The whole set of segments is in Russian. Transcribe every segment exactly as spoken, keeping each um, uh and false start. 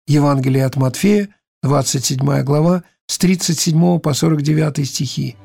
Евангелие от Матфея, двадцать седьмая глава, с тридцать седьмого по сорок девятый стихи.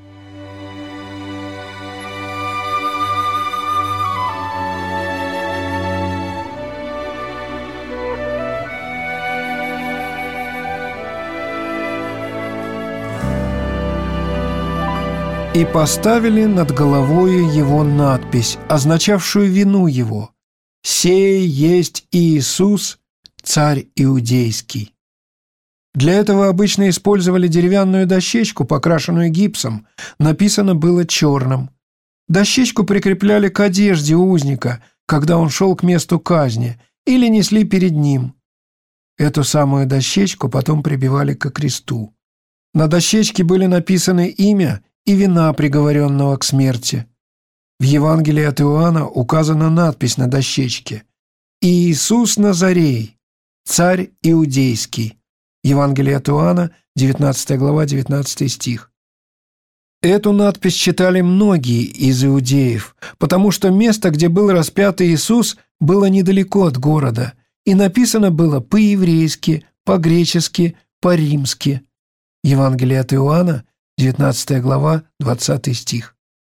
«И поставили над головою его надпись, означавшую вину его: «Сей есть Иисус, царь иудейский». Для этого обычно использовали деревянную дощечку, покрашенную гипсом. Написано было черным. Дощечку прикрепляли к одежде узника, когда он шел к месту казни, или несли перед ним. Эту самую дощечку потом прибивали ко кресту. На дощечке были написаны имя и вина приговоренного к смерти. В Евангелии от Иоанна указана надпись на дощечке: «Иисус Назарей, царь иудейский». Евангелие от Иоанна, девятнадцатая глава, девятнадцатый стих. Эту надпись читали многие из иудеев, потому что место, где был распят Иисус, было недалеко от города, и написано было по-еврейски, по-гречески, по-римски. Евангелие от Иоанна, девятнадцатая глава, двадцатый стих.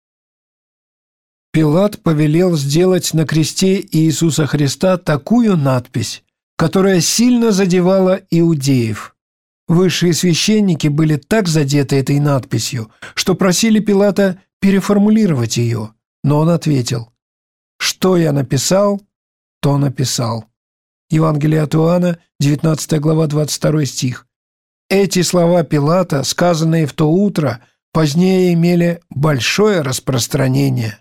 Пилат повелел сделать на кресте Иисуса Христа такую надпись, которая сильно задевала иудеев. Высшие священники были так задеты этой надписью, что просили Пилата переформулировать ее, но он ответил: «Что я написал, то написал». Евангелие от Иоанна, девятнадцатая глава, двадцать второй стих. Эти слова Пилата, сказанные в то утро, позднее имели большое распространение.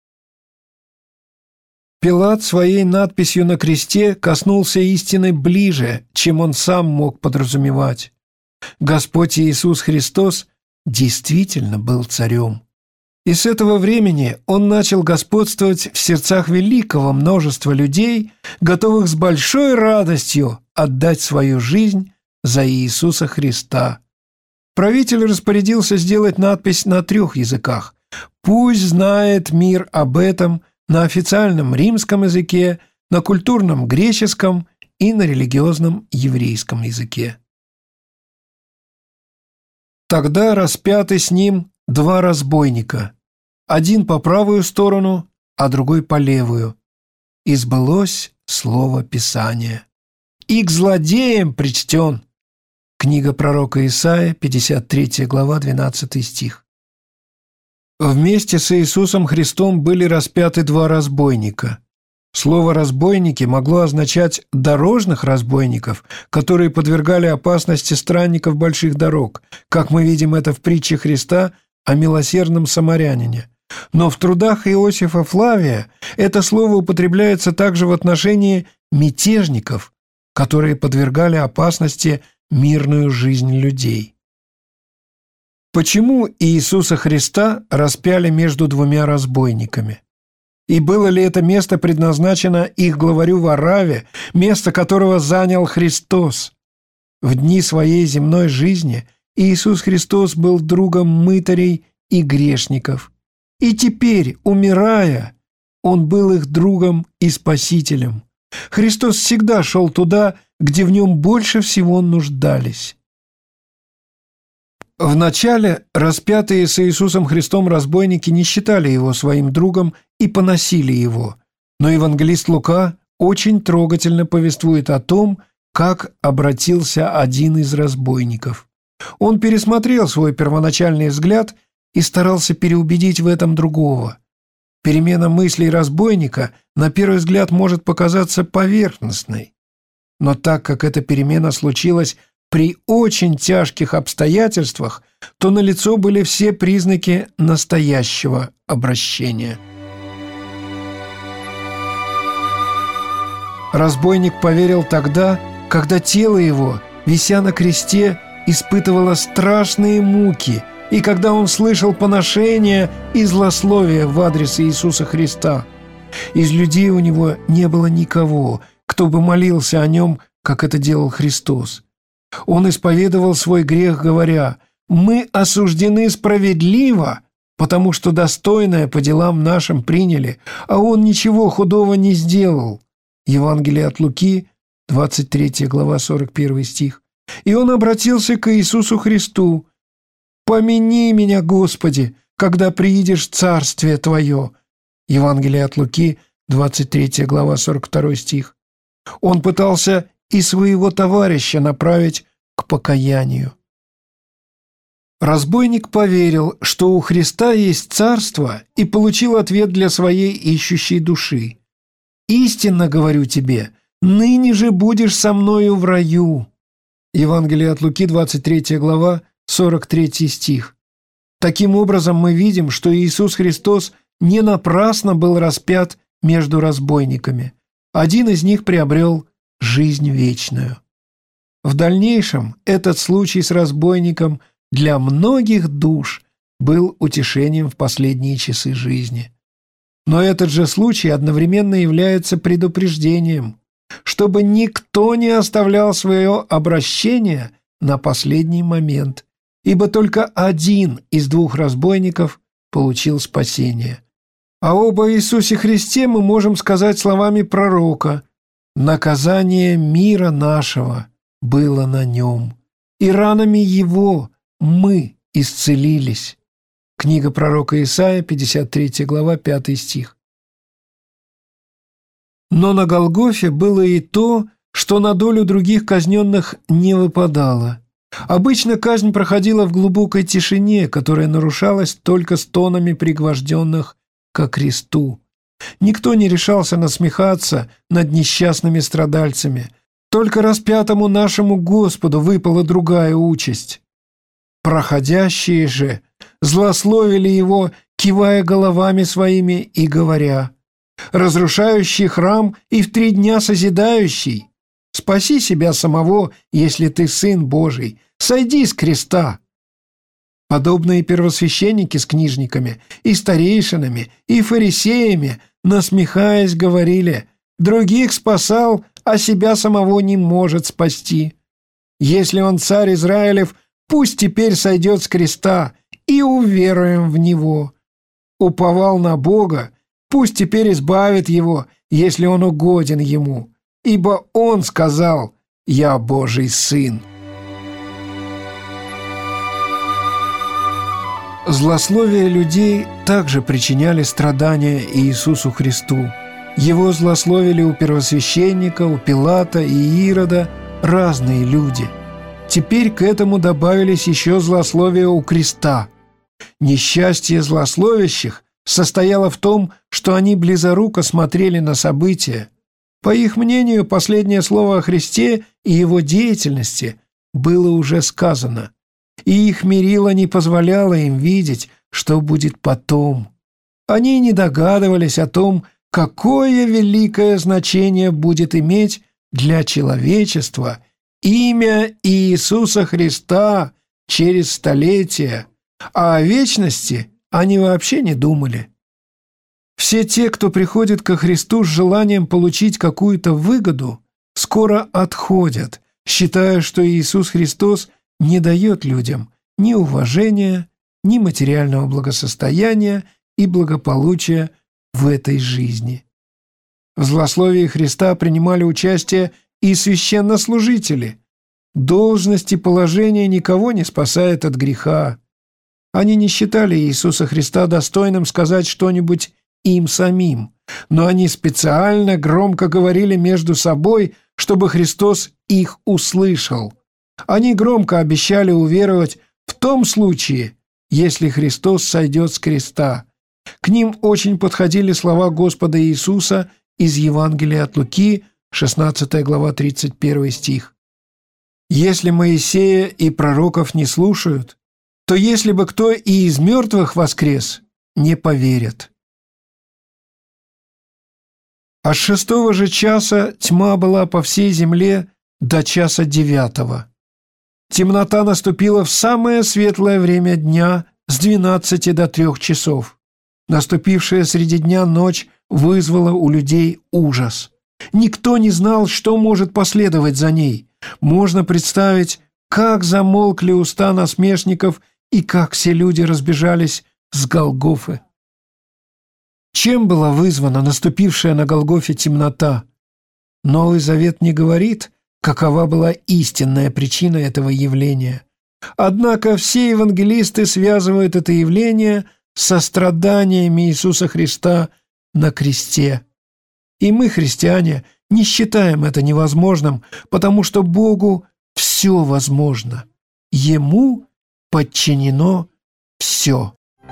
Пилат своей надписью на кресте коснулся истины ближе, чем он сам мог подразумевать. Господь Иисус Христос действительно был царем. И с этого времени он начал господствовать в сердцах великого множества людей, готовых с большой радостью отдать свою жизнь за Иисуса Христа. Правитель распорядился сделать надпись на трех языках. Пусть знает мир об этом на официальном римском языке, на культурном греческом и на религиозном еврейском языке. Тогда распяты с ним два разбойника, один по правую сторону, а другой по левую. И сбылось слово Писания. И к злодеям причтен. Книга пророка Исаия, пятьдесят третья глава, двенадцатый стих. Вместе с Иисусом Христом были распяты два разбойника. Слово «разбойники» могло означать дорожных разбойников, которые подвергали опасности странников больших дорог, как мы видим это в притче Христа о милосердном самарянине. Но в трудах Иосифа Флавия это слово употребляется также в отношении мятежников, которые подвергали опасности мирную жизнь людей. Почему Иисуса Христа распяли между двумя разбойниками? И было ли это место предназначено их главарю Варавве, место которого занял Христос? В дни своей земной жизни Иисус Христос был другом мытарей и грешников. И теперь, умирая, Он был их другом и спасителем. Христос всегда шел туда, где в Нем больше всего нуждались. Вначале распятые с Иисусом Христом разбойники не считали Его своим другом и поносили Его, но евангелист Лука очень трогательно повествует о том, как обратился один из разбойников. Он пересмотрел свой первоначальный взгляд и старался переубедить в этом другого. Перемена мыслей разбойника на первый взгляд может показаться поверхностной, но так как эта перемена случилась при очень тяжких обстоятельствах, то налицо были все признаки настоящего обращения. Разбойник поверил тогда, когда тело его, вися на кресте, испытывало страшные муки, и когда он слышал поношения и злословия в адрес Иисуса Христа. Из людей у него не было никого, кто бы молился о нем, как это делал Христос. Он исповедовал свой грех, говоря: «Мы осуждены справедливо, потому что достойное по делам нашим приняли, а он ничего худого не сделал». Евангелие от Луки, двадцать третья глава, сорок первый стих. И он обратился к Иисусу Христу: «Помяни меня, Господи, когда приидешь в Царствие Твое». Евангелие от Луки, двадцать третья глава, сорок второй стих. Он пытался и своего товарища направить к покаянию. Разбойник поверил, что у Христа есть царство, и получил ответ для своей ищущей души: «Истинно говорю тебе, ныне же будешь со мною в раю». Евангелие от Луки, двадцать третья глава, сорок третий стих. Таким образом, мы видим, что Иисус Христос не напрасно был распят между разбойниками. Один из них приобрел жизнь вечную. В дальнейшем этот случай с разбойником для многих душ был утешением в последние часы жизни. Но этот же случай одновременно является предупреждением, чтобы никто не оставлял свое обращение на последний момент, ибо только один из двух разбойников получил спасение. А об Иисусе Христе мы можем сказать словами пророка: «Наказание мира нашего было на нем, и ранами его мы исцелились». Книга пророка Исаия, пятьдесят третья глава, пятый стих. Но на Голгофе было и то, что на долю других казненных не выпадало. Обычно казнь проходила в глубокой тишине, которая нарушалась только стонами пригвожденных ко кресту. Никто не решался насмехаться над несчастными страдальцами. Только распятому нашему Господу выпала другая участь. Проходящие же злословили его, кивая головами своими и говоря: «Разрушающий храм и в три дня созидающий, спаси себя самого, если ты Сын Божий, сойди с креста». Подобные первосвященники с книжниками и старейшинами и фарисеями, насмехаясь, говорили: «Других спасал, а себя самого не может спасти. Если он царь Израилев, пусть теперь сойдет с креста, и уверуем в него. Уповал на Бога, пусть теперь избавит его, если он угоден ему, ибо он сказал: «Я Божий Сын». Злословие людей также причиняли страдания Иисусу Христу. Его злословили у первосвященника, у Пилата и Ирода разные люди. Теперь к этому добавились еще злословия у креста. Несчастье злословящих состояло в том, что они близоруко смотрели на события. По их мнению, последнее слово о Христе и его деятельности было уже сказано, и их мерило не позволяло им видеть, что будет потом. Они не догадывались о том, какое великое значение будет иметь для человечества имя Иисуса Христа через столетия, а о вечности они вообще не думали. Все те, кто приходит ко Христу с желанием получить какую-то выгоду, скоро отходят, считая, что Иисус Христос не дает людям ни уважения, ни материального благосостояния и благополучия в этой жизни. В злословии Христа принимали участие и священнослужители. Должность и положение никого не спасает от греха. Они не считали Иисуса Христа достойным сказать что-нибудь им самим, но они специально громко говорили между собой, чтобы Христос их услышал. Они громко обещали уверовать в том случае, если Христос сойдет с креста. К ним очень подходили слова Господа Иисуса из Евангелия от Луки, шестнадцатая глава, тридцать первый стих. «Если Моисея и пророков не слушают, то если бы кто и из мертвых воскрес, не поверят». А с шестого же часа тьма была по всей земле до часа девятого. Темнота наступила в самое светлое время дня с двенадцати до трех часов. Наступившая среди дня ночь вызвала у людей ужас. Никто не знал, что может последовать за ней. Можно представить, как замолкли уста насмешников и как все люди разбежались с Голгофы. Чем была вызвана наступившая на Голгофе темнота? Новый Завет не говорит, какова была истинная причина этого явления. Однако все евангелисты связывают это явление со страданиями Иисуса Христа на кресте. И мы, христиане, не считаем это невозможным, потому что Богу все возможно. Ему подчинено все.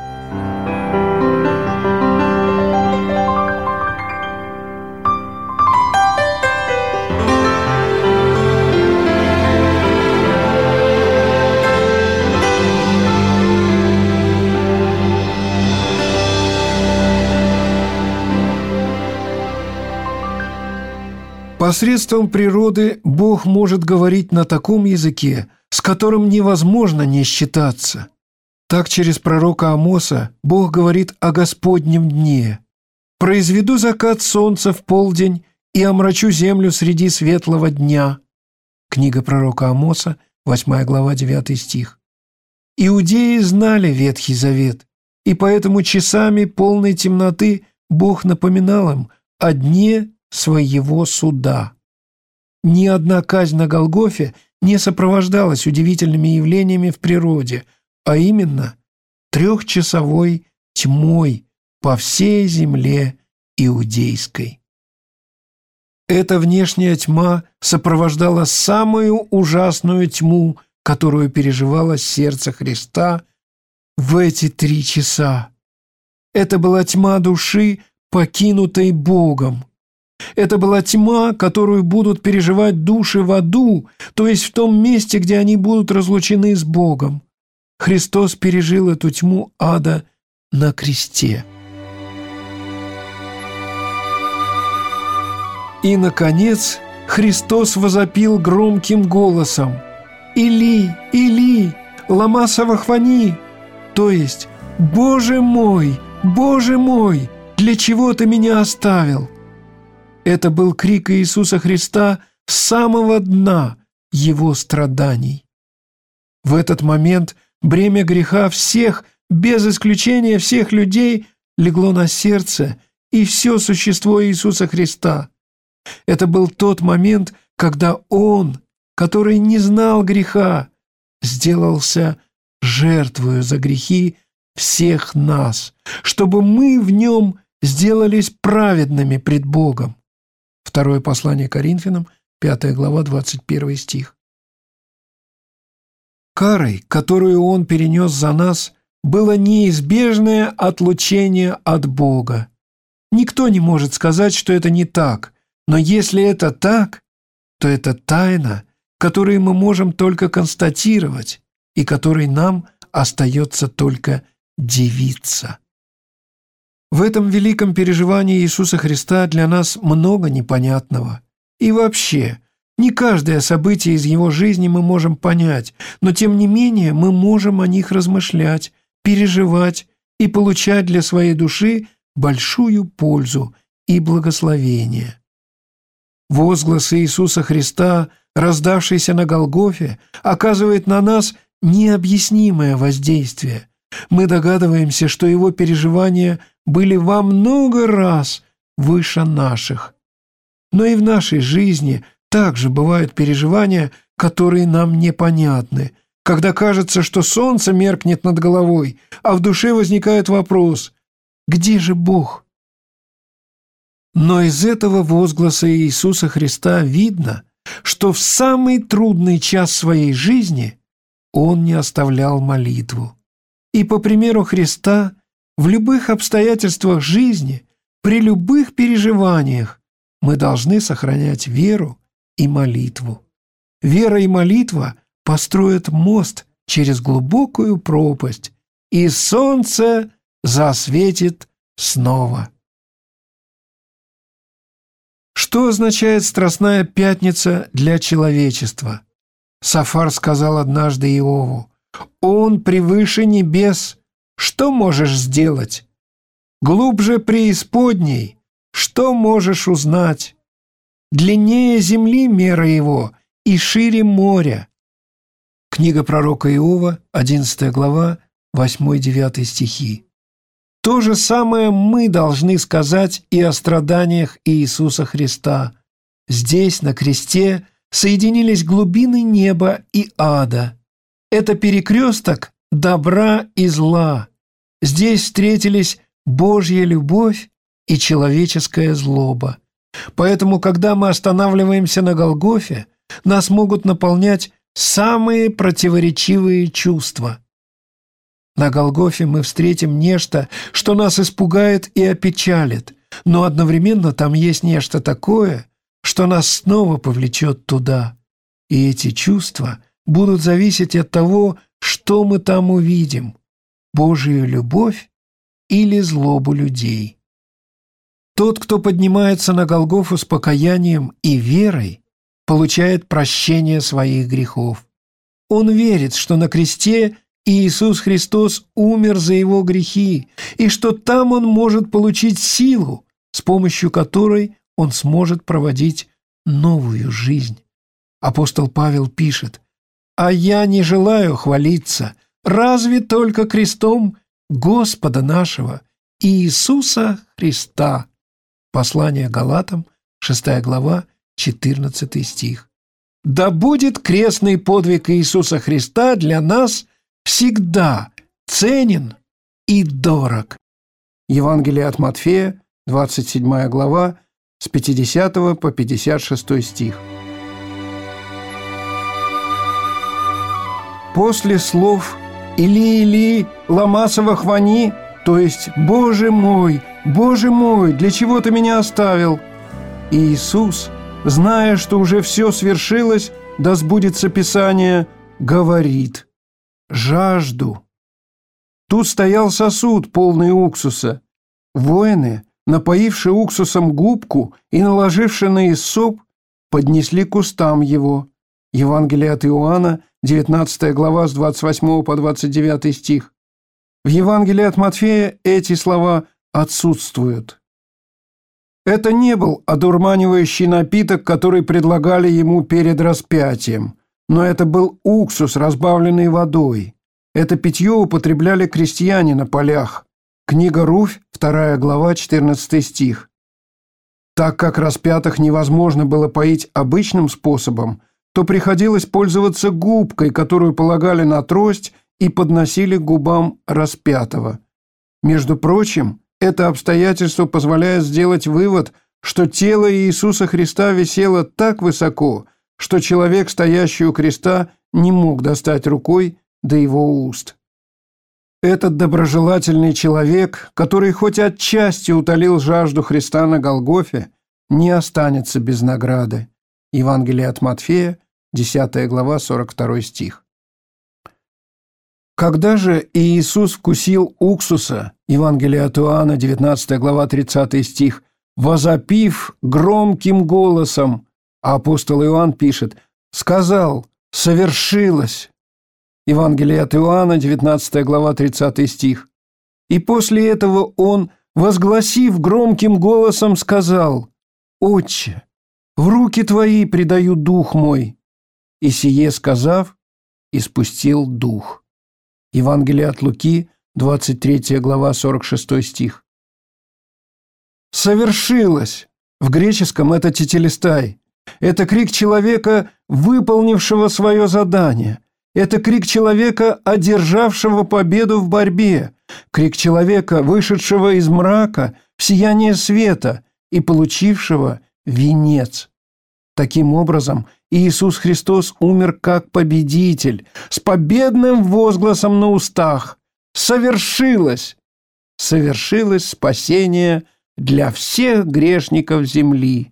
Посредством природы Бог может говорить на таком языке, с которым невозможно не считаться. Так через пророка Амоса Бог говорит о Господнем дне. «Произведу закат солнца в полдень и омрачу землю среди светлого дня». Книга пророка Амоса, восьмая глава, девятый стих. Иудеи знали Ветхий Завет, и поэтому часами полной темноты Бог напоминал им о дне своего суда. Ни одна казнь на Голгофе не сопровождалась удивительными явлениями в природе, а именно трехчасовой тьмой по всей земле иудейской. Эта внешняя тьма сопровождала самую ужасную тьму, которую переживало сердце Христа в эти три часа. Это была тьма души, покинутой Богом. Это была тьма, которую будут переживать души в аду, то есть в том месте, где они будут разлучены с Богом. Христос пережил эту тьму ада на кресте. И, наконец, Христос возопил громким голосом: «Или, Или, лама савахвани», то есть «Боже мой, Боже мой, для чего ты меня оставил?» Это был крик Иисуса Христа с самого дна Его страданий. В этот момент бремя греха всех, без исключения всех людей, легло на сердце и все существо Иисуса Христа. Это был тот момент, когда Он, который не знал греха, сделался жертвою за грехи всех нас, чтобы мы в Нем сделались праведными пред Богом. Второе послание Коринфянам, пятая глава, двадцать первый стих. Карой, которую Он перенес за нас, было неизбежное отлучение от Бога. Никто не может сказать, что это не так, но если это так, то это тайна, которую мы можем только констатировать и которой нам остается только дивиться. В этом великом переживании Иисуса Христа для нас много непонятного. И вообще, не каждое событие из Его жизни мы можем понять, но тем не менее мы можем о них размышлять, переживать и получать для своей души большую пользу и благословение. Возглас Иисуса Христа, раздавшийся на Голгофе, оказывает на нас необъяснимое воздействие. Мы догадываемся, что Его переживания были во много раз выше наших. Но и в нашей жизни также бывают переживания, которые нам непонятны, когда кажется, что солнце меркнет над головой, а в душе возникает вопрос: где же Бог? Но из этого возгласа Иисуса Христа видно, что в самый трудный час своей жизни Он не оставлял молитву. И по примеру Христа, в любых обстоятельствах жизни, при любых переживаниях, мы должны сохранять веру и молитву. Вера и молитва построят мост через глубокую пропасть, и солнце засветит снова. Что означает Страстная Пятница для человечества? Сафар сказал однажды Иову: «Он превыше небес, что можешь сделать? Глубже преисподней, что можешь узнать? Длиннее земли мера его и шире моря». Книга пророка Иова, одиннадцатая глава, восьмой-девятый стихи. То же самое мы должны сказать и о страданиях Иисуса Христа. Здесь, на кресте, соединились глубины неба и ада. Это перекресток добра и зла. Здесь встретились Божья любовь и человеческая злоба. Поэтому, когда мы останавливаемся на Голгофе, нас могут наполнять самые противоречивые чувства. На Голгофе мы встретим нечто, что нас испугает и опечалит, но одновременно там есть нечто такое, что нас снова повлечет туда. И эти чувства будут зависеть от того, что мы там увидим – Божию любовь или злобу людей. Тот, кто поднимается на Голгофу с покаянием и верой, получает прощение своих грехов. Он верит, что на кресте Иисус Христос умер за его грехи, и что там он может получить силу, с помощью которой он сможет проводить новую жизнь. Апостол Павел пишет: «А я не желаю хвалиться, разве только крестом Господа нашего Иисуса Христа». Послание Галатам, шестая глава, четырнадцатый стих. «Да будет крестный подвиг Иисуса Христа для нас всегда ценен и дорог». Евангелие от Матфея, двадцать седьмая глава, с пятидесятого по пятьдесят шестой стих. После слов «Или, Или, лама савахвани», то есть «Боже мой, Боже мой, для чего ты меня оставил?», Иисус, зная, что уже все свершилось, да сбудется Писание, говорит: «Жажду». Тут стоял сосуд, полный уксуса. Воины, напоивши уксусом губку и наложивши на иссоп, поднесли к устам его. Евангелие от Иоанна, девятнадцатая глава, с двадцать восьмого по двадцать девятый стих. В Евангелии от Матфея эти слова отсутствуют. Это не был одурманивающий напиток, который предлагали ему перед распятием, но это был уксус, разбавленный водой. Это питье употребляли крестьяне на полях. Книга Руфь, вторая глава, четырнадцатый стих. Так как распятых невозможно было поить обычным способом, то приходилось пользоваться губкой, которую полагали на трость и подносили к губам распятого. Между прочим, это обстоятельство позволяет сделать вывод, что тело Иисуса Христа висело так высоко, что человек, стоящий у креста, не мог достать рукой до его уст. Этот доброжелательный человек, который хоть отчасти утолил жажду Христа на Голгофе, не останется без награды. Евангелие от Матфея, десятая глава, сорок второй стих. Когда же Иисус вкусил уксуса, Евангелие от Иоанна, девятнадцатая глава, тридцатый стих, возопив громким голосом, а апостол Иоанн пишет, сказал: «Совершилось». Евангелие от Иоанна, девятнадцатая глава, тридцатый стих. И после этого он, возгласив громким голосом, сказал: «Отче, в руки твои предаю дух мой». И сие сказав, испустил дух. Евангелие от Луки, двадцать третья глава, сорок шестой стих. «Совершилось». В греческом это тетелестай. Это крик человека, выполнившего свое задание. Это крик человека, одержавшего победу в борьбе. Крик человека, вышедшего из мрака в сияние света и получившего венец. Таким образом, Иисус Христос умер как победитель, с победным возгласом на устах. Совершилось! Совершилось спасение для всех грешников земли.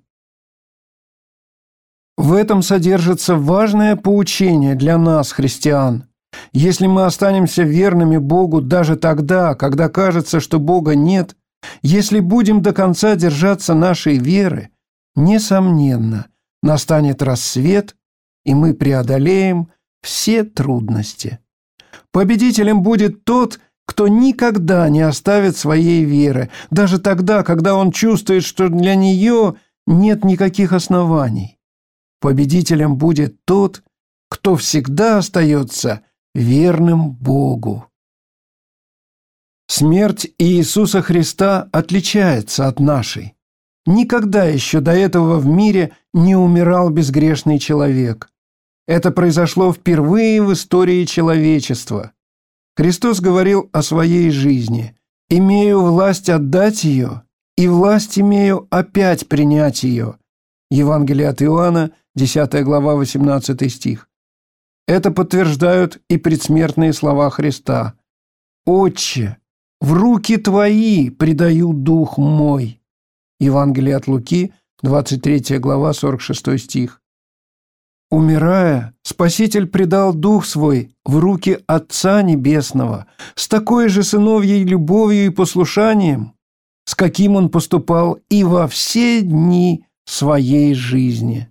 В этом содержится важное поучение для нас, христиан. Если мы останемся верными Богу даже тогда, когда кажется, что Бога нет, если будем до конца держаться нашей веры, несомненно, настанет рассвет, и мы преодолеем все трудности. Победителем будет тот, кто никогда не оставит своей веры, даже тогда, когда он чувствует, что для нее нет никаких оснований. Победителем будет тот, кто всегда остается верным Богу. Смерть Иисуса Христа отличается от нашей. Никогда еще до этого в мире не умирал безгрешный человек. Это произошло впервые в истории человечества. Христос говорил о своей жизни: «Имею власть отдать ее, и власть имею опять принять ее». Евангелие от Иоанна, десятая глава, восемнадцатый стих. Это подтверждают и предсмертные слова Христа: «Отче, в руки Твои предаю дух мой». Евангелие от Луки, двадцать третья глава, сорок шестой стих. Умирая, Спаситель предал Дух Свой в руки Отца Небесного с такой же сыновьей любовью и послушанием, с каким Он поступал и во все дни своей жизни.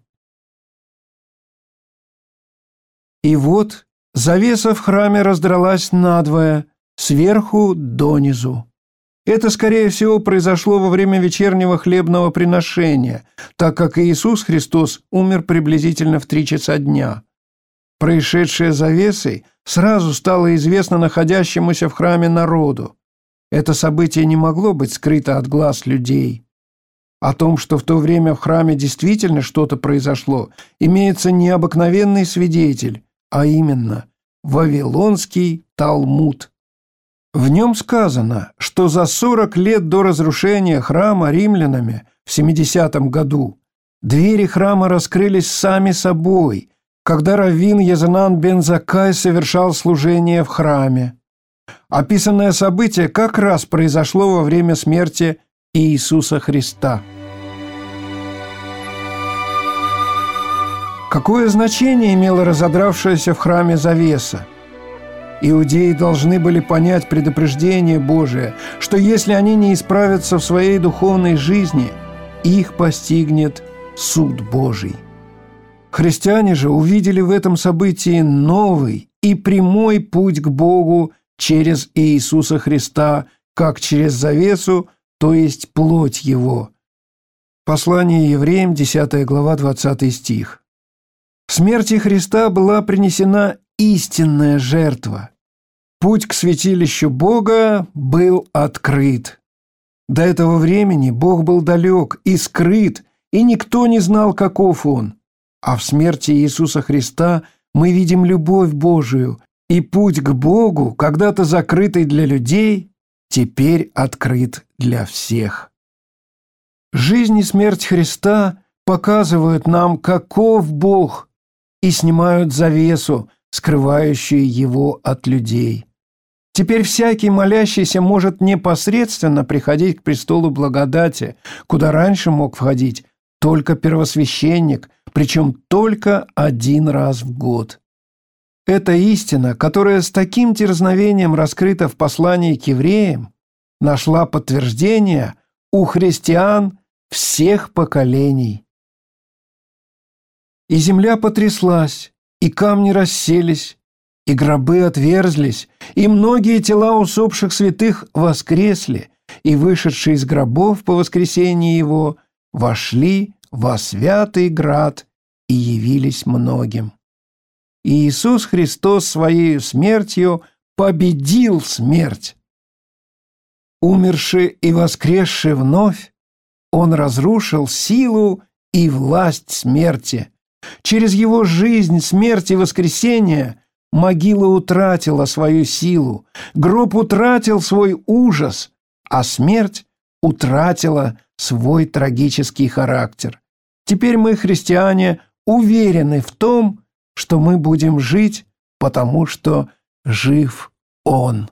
И вот завеса в храме раздралась надвое, сверху донизу. Это, скорее всего, произошло во время вечернего хлебного приношения, так как Иисус Христос умер приблизительно в три часа дня. Происшедшее завесой сразу стало известно находящемуся в храме народу. Это событие не могло быть скрыто от глаз людей. О том, что в то время в храме действительно что-то произошло, имеется необыкновенный свидетель, а именно Вавилонский Талмуд. В нем сказано, что за сорок лет до разрушения храма римлянами в семидесятом году двери храма раскрылись сами собой, когда раввин Езанан бен Заккай совершал служение в храме. Описанное событие как раз произошло во время смерти Иисуса Христа. Какое значение имела разодравшаяся в храме завеса? Иудеи должны были понять предупреждение Божие, что если они не исправятся в своей духовной жизни, их постигнет суд Божий. Христиане же увидели в этом событии новый и прямой путь к Богу через Иисуса Христа, как через завесу, то есть плоть Его. Послание Евреям, десятая глава, двадцатый стих. В смерти Христа была принесена истинная жертва. Путь к святилищу Бога был открыт. До этого времени Бог был далек и скрыт, и никто не знал, каков Он. А в смерти Иисуса Христа мы видим любовь Божию, и путь к Богу, когда-то закрытый для людей, теперь открыт для всех. Жизнь и смерть Христа показывают нам, каков Бог, и снимают завесу, скрывающую Его от людей. Теперь всякий молящийся может непосредственно приходить к престолу благодати, куда раньше мог входить только первосвященник, причем только один раз в год. Эта истина, которая с таким дерзновением раскрыта в послании к евреям, нашла подтверждение у христиан всех поколений. И земля потряслась, и камни расселись, и гробы отверзлись, и многие тела усопших святых воскресли, и вышедшие из гробов по воскресении Его вошли во святый град и явились многим. И Иисус Христос Своей смертью победил смерть. Умерший и воскресший вновь, Он разрушил силу и власть смерти. Через Его жизнь, смерть и воскресение могила утратила свою силу, гроб утратил свой ужас, а смерть утратила свой трагический характер. Теперь мы, христиане, уверены в том, что мы будем жить, потому что жив Он.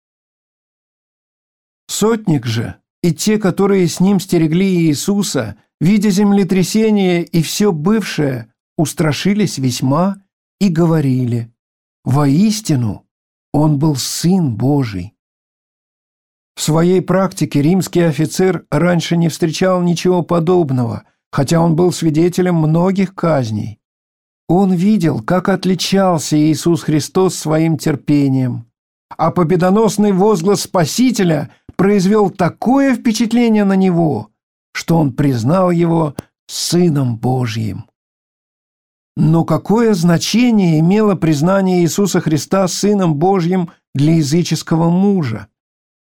Сотник же и те, которые с ним стерегли Иисуса, видя землетрясение и все бывшее, устрашились весьма и говорили: «Воистину, Он был Сын Божий». В своей практике римский офицер раньше не встречал ничего подобного, хотя он был свидетелем многих казней. Он видел, как отличался Иисус Христос своим терпением, а победоносный возглас Спасителя произвел такое впечатление на него, что он признал Его Сыном Божьим. Но какое значение имело признание Иисуса Христа Сыном Божьим для языческого мужа?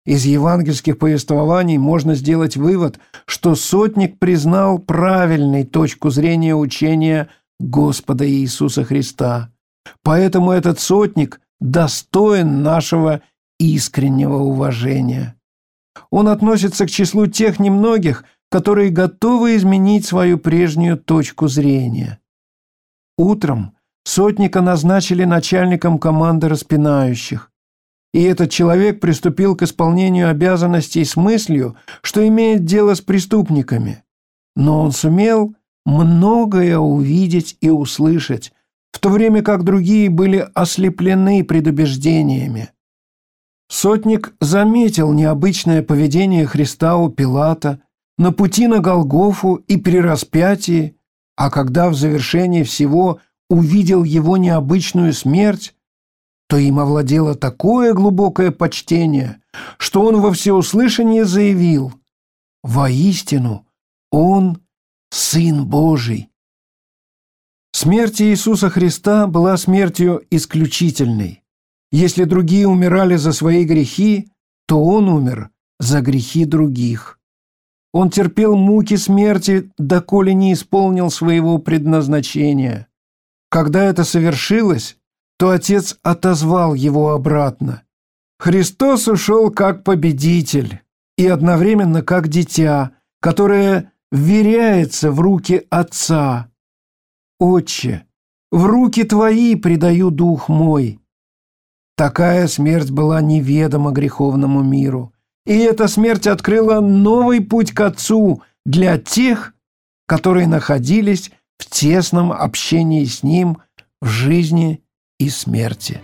Из евангельских повествований можно сделать вывод, что сотник признал правильной точку зрения учения Господа Иисуса Христа. Поэтому этот сотник достоин нашего искреннего уважения. Он относится к числу тех немногих, которые готовы изменить свою прежнюю точку зрения. Утром сотника назначили начальником команды распинающих. И этот человек приступил к исполнению обязанностей с мыслью, что имеет дело с преступниками. Но он сумел многое увидеть и услышать, в то время как другие были ослеплены предубеждениями. Сотник заметил необычное поведение Христа у Пилата, на пути на Голгофу и при распятии, а когда в завершении всего увидел его необычную смерть, то им овладело такое глубокое почтение, что он во всеуслышание заявил: «Воистину, он Сын Божий». Смерть Иисуса Христа была смертью исключительной. Если другие умирали за свои грехи, то он умер за грехи других. Он терпел муки смерти, доколе не исполнил своего предназначения. Когда это совершилось, то Отец отозвал его обратно. Христос ушел как победитель и одновременно как дитя, которое вверяется в руки Отца. «Отче, в руки Твои предаю дух мой». Такая смерть была неведома греховному миру, и эта смерть открыла новый путь к Отцу для тех, которые находились в тесном общении с Ним в жизни и смерти.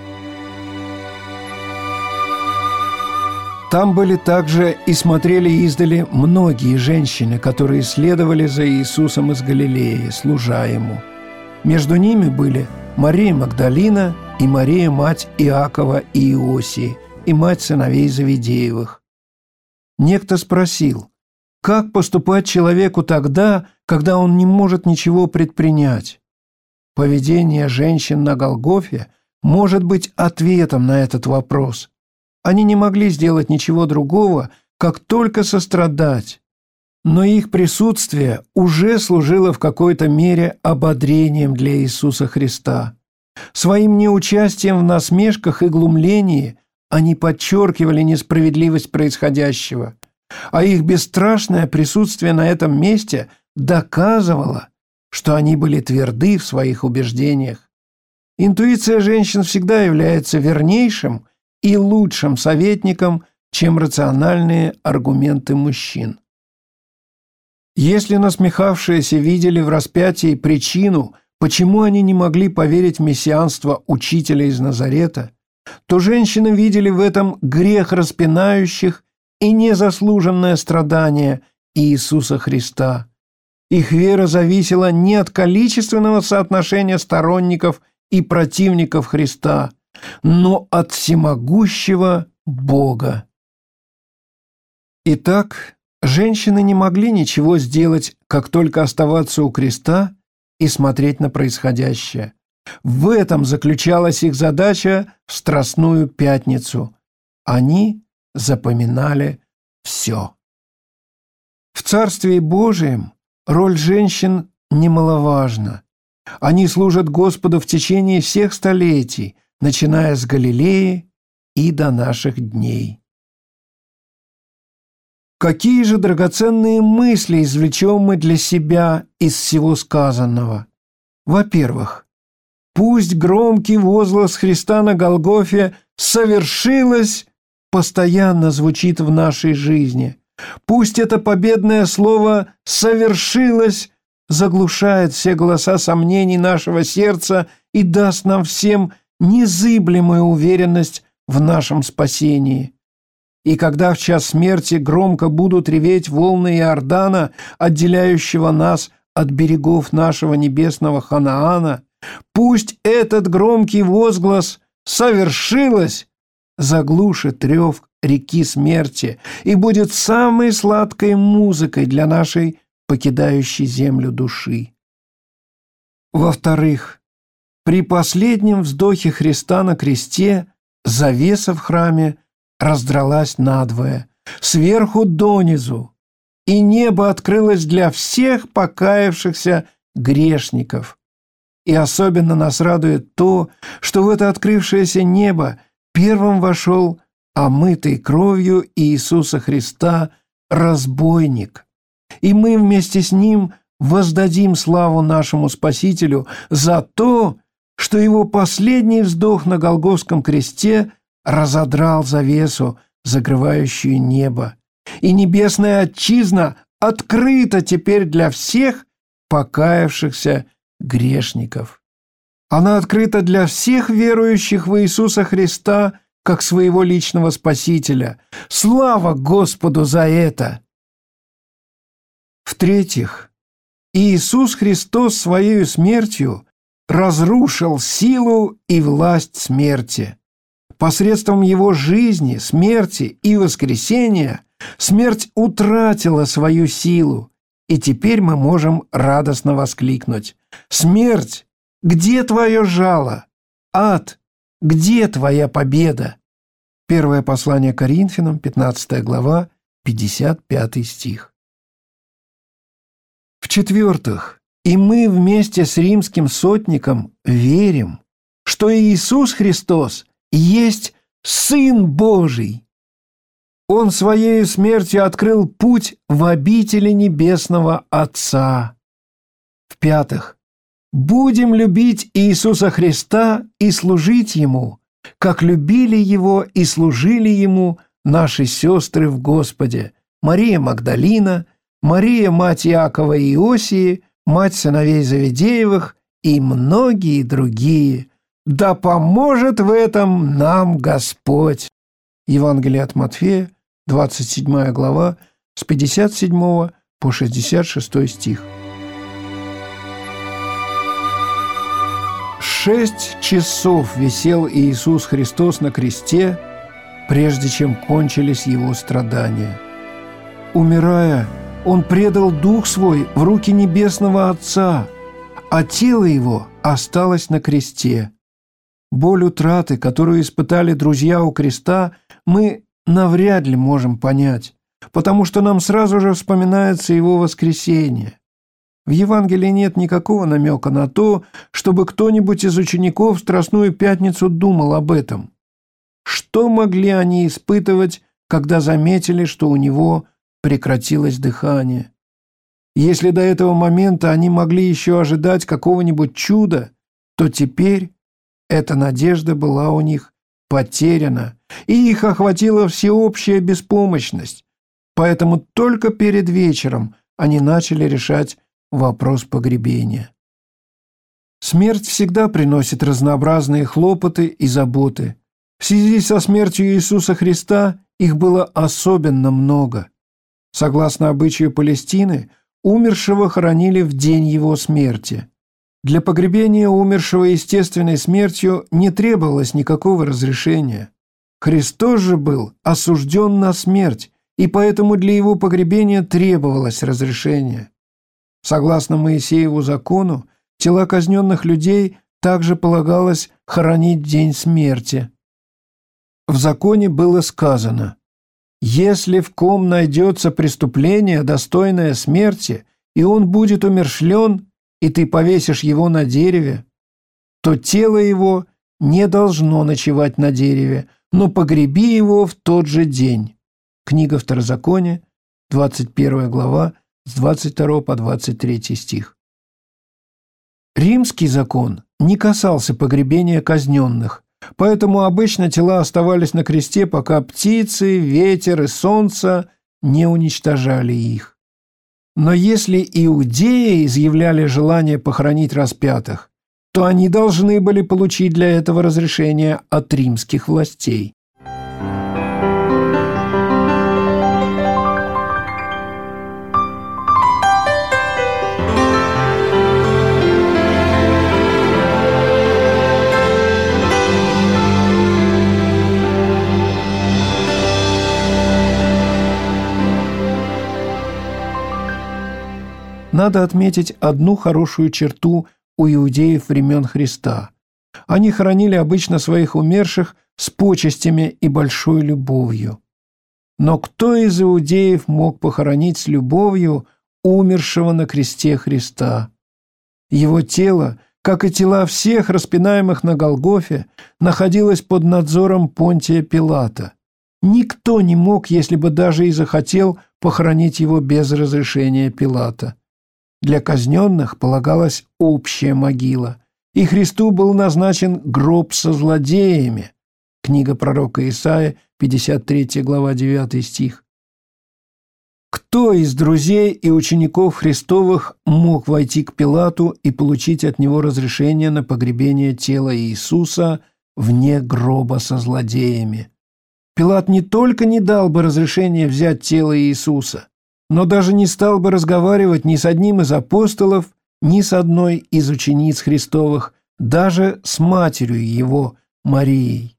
Там были также и смотрели издали многие женщины, которые следовали за Иисусом из Галилеи, служа Ему. Между ними были Мария Магдалина и Мария, мать Иакова и Иосии, и мать сыновей Завидеевых. Некто спросил: как поступать человеку тогда, когда он не может ничего предпринять? Поведение женщин на Голгофе может быть ответом на этот вопрос. Они не могли сделать ничего другого, как только сострадать. Но их присутствие уже служило в какой-то мере ободрением для Иисуса Христа. Своим неучастием в насмешках и глумлении они подчеркивали несправедливость происходящего, а их бесстрашное присутствие на этом месте доказывало, что они были тверды в своих убеждениях. Интуиция женщин всегда является вернейшим и лучшим советником, чем рациональные аргументы мужчин. Если насмехавшиеся видели в распятии причину, почему они не могли поверить в мессианство учителя из Назарета, то женщины видели в этом грех распинающих и незаслуженное страдание Иисуса Христа. Их вера зависела не от количественного соотношения сторонников и противников Христа, но от всемогущего Бога. Итак, женщины не могли ничего сделать, как только оставаться у креста и смотреть на происходящее. В этом заключалась их задача в Страстную Пятницу. Они запоминали все. В Царстве Божием роль женщин немаловажна. Они служат Господу в течение всех столетий, начиная с Галилеи и до наших дней. Какие же драгоценные мысли извлечем мы для себя из всего сказанного? Во-первых, пусть громкий возглас Христа на Голгофе «совершилось» постоянно звучит в нашей жизни. Пусть это победное слово «совершилось» заглушает все голоса сомнений нашего сердца и даст нам всем незыблемую уверенность в нашем спасении. И когда в час смерти громко будут реветь волны Иордана, отделяющего нас от берегов нашего небесного Ханаана, пусть этот громкий возглас «совершилось» заглушит рев реки смерти и будет самой сладкой музыкой для нашей покидающей землю души. Во-вторых, при последнем вздохе Христа на кресте завеса в храме раздралась надвое, сверху донизу, и небо открылось для всех покаявшихся грешников. И особенно нас радует то, что в это открывшееся небо первым вошел омытый кровью Иисуса Христа разбойник. И мы вместе с ним воздадим славу нашему Спасителю за то, что его последний вздох на Голгофском кресте разодрал завесу, закрывающую небо, и небесная отчизна открыта теперь для всех покаявшихся грешников. Она открыта для всех верующих в Иисуса Христа как своего личного Спасителя. Слава Господу за это! В-третьих, Иисус Христос Своею смертью разрушил силу и власть смерти. Посредством Его жизни, смерти и воскресения смерть утратила свою силу, и теперь мы можем радостно воскликнуть: «Смерть, где твое жало? Ад, где твоя победа?» Первое послание Коринфянам, пятнадцатая глава, пятьдесят пятый стих. В-четвертых, и мы вместе с римским сотником верим, что Иисус Христос есть Сын Божий. Он Своей смертью открыл путь в обители Небесного Отца. В-пятых, будем любить Иисуса Христа и служить Ему, как любили Его и служили Ему наши сестры в Господе: Мария Магдалина, Мария, мать Иакова и Иосии, мать сыновей Завидеевых и многие другие. Да поможет в этом нам Господь. Евангелие от Матфея, двадцать седьмая глава, с пятьдесят седьмого по шестьдесят шестой стих. Шесть часов висел Иисус Христос на кресте, прежде чем кончились Его страдания. Умирая, Он предал Дух Свой в руки Небесного Отца, а тело Его осталось на кресте. Боль утраты, которую испытали друзья у креста, мы навряд ли можем понять, потому что нам сразу же вспоминается Его воскресение. В Евангелии нет никакого намека на то, чтобы кто-нибудь из учеников в Страстную Пятницу думал об этом. Что могли они испытывать, когда заметили, что у Него прекратилось дыхание? Если до этого момента они могли еще ожидать какого-нибудь чуда, то теперь эта надежда была у них потеряна, и их охватила всеобщая беспомощность. Поэтому только перед вечером они начали решать вопрос погребения. Смерть всегда приносит разнообразные хлопоты и заботы. В связи со смертью Иисуса Христа их было особенно много. Согласно обычаю Палестины, умершего хоронили в день его смерти. Для погребения умершего естественной смертью не требовалось никакого разрешения. Христос же был осужден на смерть, и поэтому для его погребения требовалось разрешение. Согласно Моисееву закону, тела казненных людей также полагалось хоронить в день смерти. В законе было сказано: «Если в ком найдется преступление, достойное смерти, и он будет умерщвлен, и ты повесишь его на дереве, то тело его не должно ночевать на дереве, но погреби его в тот же день». Книга Второзакония, двадцать первая глава, с двадцать второго по двадцать третий стих. Римский закон не касался погребения казненных, поэтому обычно тела оставались на кресте, пока птицы, ветер и солнце не уничтожали их. Но если иудеи изъявляли желание похоронить распятых, то они должны были получить для этого разрешение от римских властей. Надо отметить одну хорошую черту у иудеев времен Христа. Они хоронили обычно своих умерших с почестями и большой любовью. Но кто из иудеев мог похоронить с любовью умершего на кресте Христа? Его тело, как и тела всех распинаемых на Голгофе, находилось под надзором Понтия Пилата. Никто не мог, если бы даже и захотел, похоронить его без разрешения Пилата. Для казненных полагалась общая могила, и Христу был назначен гроб со злодеями. Книга пророка Исаия, пятьдесят третья глава, девятый стих. Кто из друзей и учеников Христовых мог войти к Пилату и получить от него разрешение на погребение тела Иисуса вне гроба со злодеями? Пилат не только не дал бы разрешения взять тело Иисуса, но даже не стал бы разговаривать ни с одним из апостолов, ни с одной из учениц Христовых, даже с матерью его, Марией.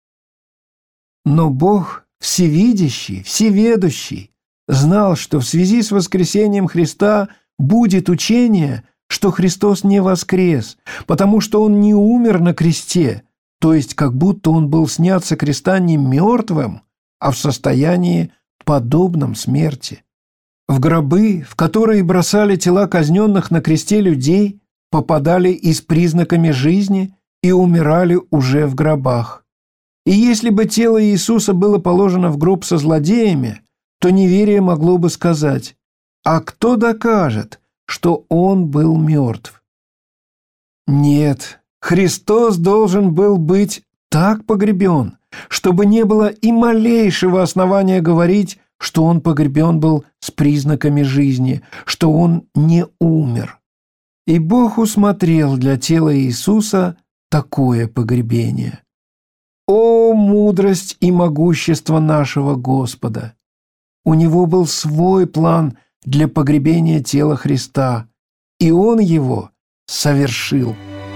Но Бог, всевидящий, всеведущий, знал, что в связи с воскресением Христа будет учение, что Христос не воскрес, потому что Он не умер на кресте, то есть как будто Он был снят со креста не мертвым, а в состоянии, подобном смерти. В гробы, в которые бросали тела казненных на кресте людей, попадали и с признаками жизни и умирали уже в гробах. И если бы тело Иисуса было положено в гроб со злодеями, то неверие могло бы сказать: «А кто докажет, что Он был мертв?» Нет, Христос должен был быть так погребен, чтобы не было и малейшего основания говорить, что Он погребен был с признаками жизни, что Он не умер. И Бог усмотрел для тела Иисуса такое погребение. О, мудрость и могущество нашего Господа! У Него был свой план для погребения тела Христа, и Он его совершил.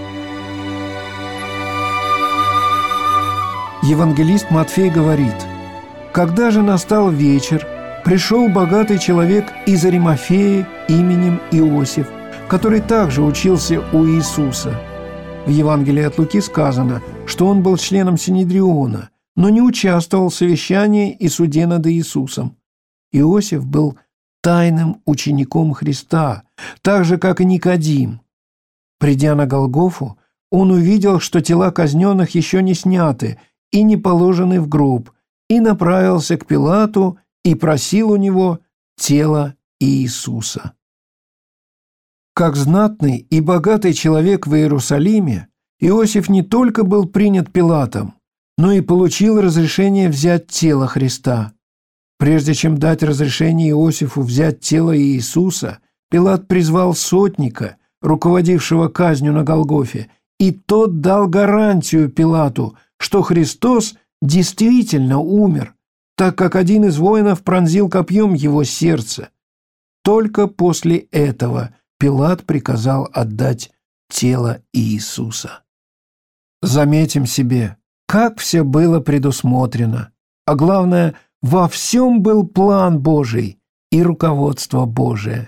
Евангелист Матфей говорит: «Когда же настал вечер, пришел богатый человек из Аримафеи именем Иосиф, который также учился у Иисуса». В Евангелии от Луки сказано, что он был членом Синедриона, но не участвовал в совещании и суде над Иисусом. Иосиф был тайным учеником Христа, так же, как и Никодим. Придя на Голгофу, он увидел, что тела казненных еще не сняты и не положены в гроб, и направился к Пилату и просил у него тело Иисуса. Как знатный и богатый человек в Иерусалиме, Иосиф не только был принят Пилатом, но и получил разрешение взять тело Христа. Прежде чем дать разрешение Иосифу взять тело Иисуса, Пилат призвал сотника, руководившего казнью на Голгофе, и тот дал гарантию Пилату, что Христос действительно умер, так как один из воинов пронзил копьем его сердце. Только после этого Пилат приказал отдать тело Иисуса. Заметим себе, как все было предусмотрено, а главное, во всем был план Божий и руководство Божие.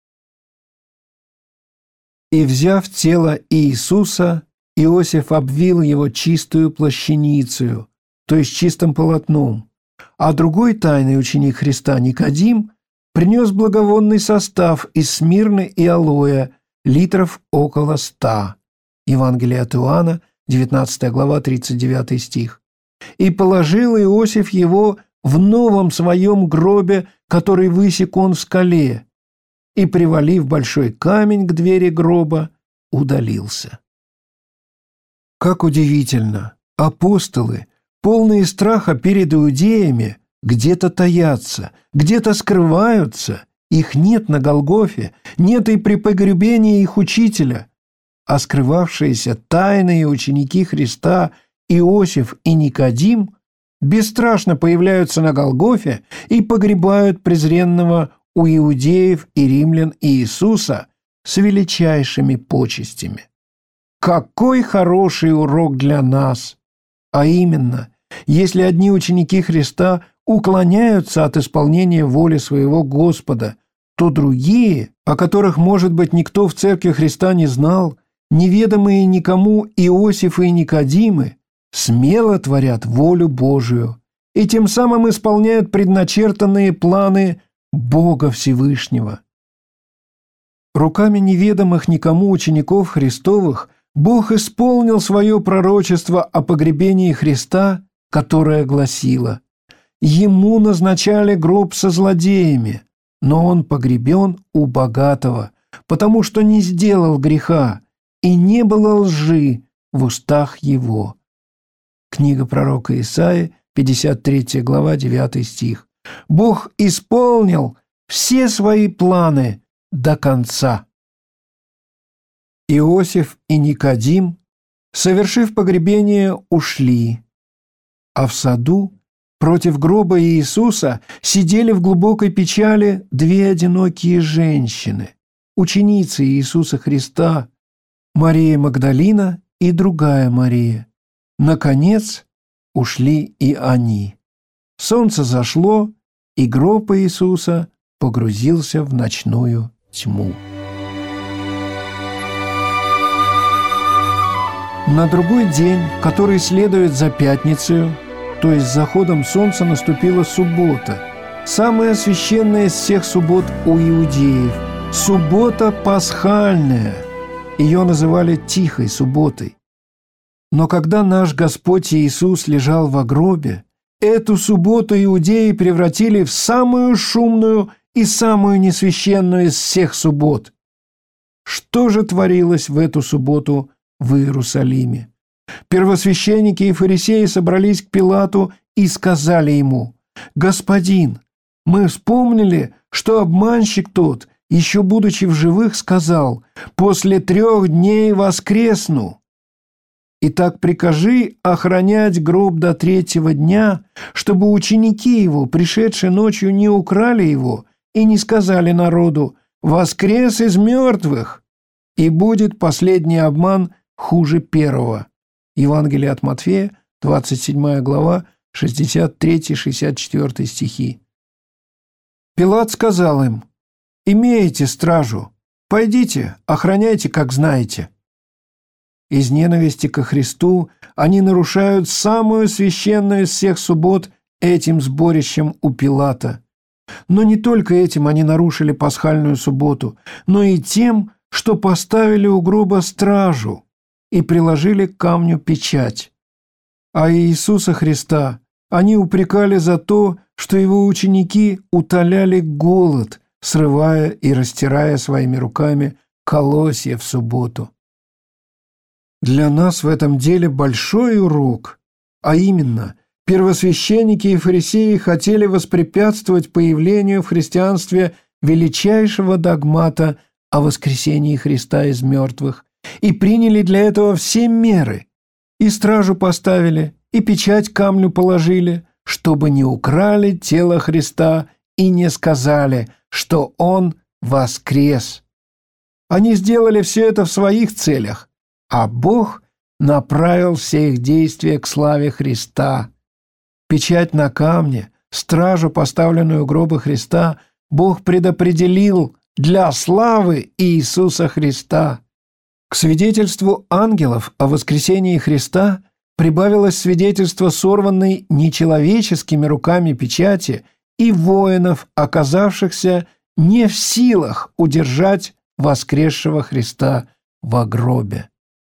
«И, взяв тело Иисуса, Иосиф обвил его чистую плащаницею, то есть чистым полотном, а другой тайный ученик Христа, Никодим, принес благовонный состав из смирны и алоэ, литров около ста». Евангелие от Иоанна, девятнадцатая глава, тридцать девятый стих. «И положил Иосиф его в новом своем гробе, который высек он в скале, и, привалив большой камень к двери гроба, удалился». Как удивительно! Апостолы, полные страха перед иудеями, где-то таятся, где-то скрываются, их нет на Голгофе, нет и при погребении их учителя, а скрывавшиеся тайные ученики Христа Иосиф и Никодим бесстрашно появляются на Голгофе и погребают презренного у иудеев и римлян Иисуса с величайшими почестями. Какой хороший урок для нас! А именно, если одни ученики Христа уклоняются от исполнения воли своего Господа, то другие, о которых, может быть, никто в Церкви Христа не знал, неведомые никому Иосифы и Никодимы, смело творят волю Божию и тем самым исполняют предначертанные планы Бога Всевышнего. Руками неведомых никому учеников Христовых Бог исполнил свое пророчество о погребении Христа, которое гласило: «Ему назначали гроб со злодеями, но он погребен у богатого, потому что не сделал греха, и не было лжи в устах его». Книга пророка Исаии, пятьдесят третья глава, девятый стих. Бог исполнил все свои планы до конца. Иосиф и Никодим, совершив погребение, ушли, а в саду против гроба Иисуса сидели в глубокой печали две одинокие женщины, ученицы Иисуса Христа, Мария Магдалина и другая Мария. Наконец ушли и они. Солнце зашло, и гроб Иисуса погрузился в ночную тьму. На другой день, который следует за пятницей, то есть с заходом солнца, наступила суббота, самая священная из всех суббот у иудеев, суббота пасхальная. Ее называли Тихой субботой. Но когда наш Господь Иисус лежал во гробе, эту субботу иудеи превратили в самую шумную и самую несвященную из всех суббот. Что же творилось в эту субботу в Иерусалиме? Первосвященники и фарисеи собрались к Пилату и сказали ему: «Господин, мы вспомнили, что обманщик тот, еще будучи в живых, сказал: после трех дней воскресну. Итак, прикажи охранять гроб до третьего дня, чтобы ученики его, пришедшие ночью, не украли его и не сказали народу: воскрес из мертвых, и будет последний обман хуже первого». Евангелие от Матфея, двадцать седьмая глава, шестьдесят третий — шестьдесят четвёртый стихи. Пилат сказал им: «Имеете стражу, пойдите, охраняйте, как знаете». Из ненависти ко Христу они нарушают самую священную из всех суббот этим сборищем у Пилата. Но не только этим они нарушили пасхальную субботу, но и тем, что поставили у гроба стражу и приложили к камню печать. А Иисуса Христа они упрекали за то, что его ученики утоляли голод, срывая и растирая своими руками колосья в субботу. Для нас в этом деле большой урок, а именно, первосвященники и фарисеи хотели воспрепятствовать появлению в христианстве величайшего догмата о воскресении Христа из мертвых и приняли для этого все меры, и стражу поставили, и печать камню положили, чтобы не украли тело Христа и не сказали, что Он воскрес. Они сделали все это в своих целях, а Бог направил все их действия к славе Христа. Печать на камне, стражу, поставленную у гроба Христа, Бог предопределил для славы Иисуса Христа. К свидетельству ангелов о воскресении Христа прибавилось свидетельство сорванной нечеловеческими руками печати и воинов, оказавшихся не в силах удержать воскресшего Христа во гробе.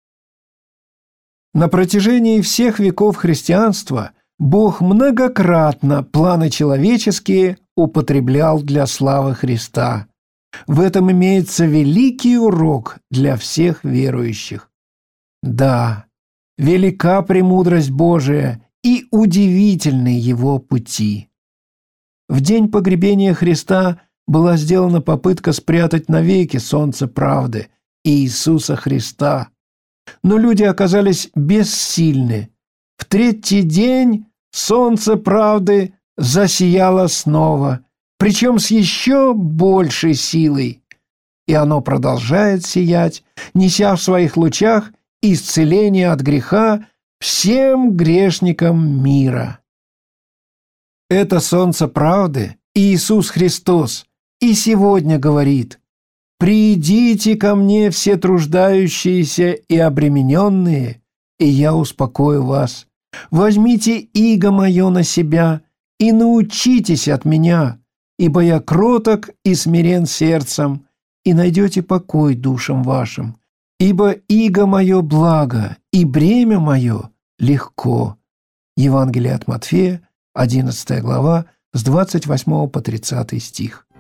На протяжении всех веков христианства Бог многократно планы человеческие употреблял для славы Христа. В этом имеется великий урок для всех верующих. Да, велика премудрость Божия и удивительны Его пути. В день погребения Христа была сделана попытка спрятать навеки солнце правды Иисуса Христа. Но люди оказались бессильны. В третий день солнце правды засияло снова, причем с еще большей силой, и оно продолжает сиять, неся в своих лучах исцеление от греха всем грешникам мира. Это солнце правды, Иисус Христос, и сегодня говорит: «Придите ко мне все труждающиеся и обремененные, и я успокою вас. Возьмите иго мое на себя и научитесь от меня, ибо я кроток и смирен сердцем, и найдете покой душам вашим. Ибо иго мое благо, и бремя мое легко». Евангелие от Матфея, одиннадцатая глава, с двадцать восьмого по тридцатый стих.